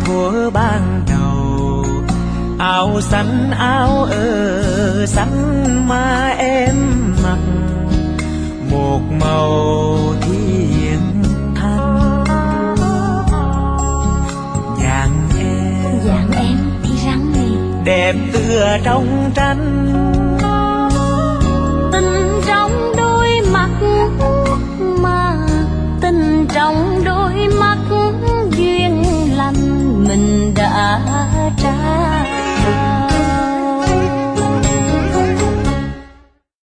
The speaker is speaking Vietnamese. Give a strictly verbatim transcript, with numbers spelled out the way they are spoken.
thuở ban đầu. Áo xanh áo ơ xanh mà em mặc, một màu thiên thanh. Dạng em, dạng em thì răng nè, đẹp tựa trong tranh. tình trong đôi mắt mà, tình trong đôi mắt duyên lành mình đã trao.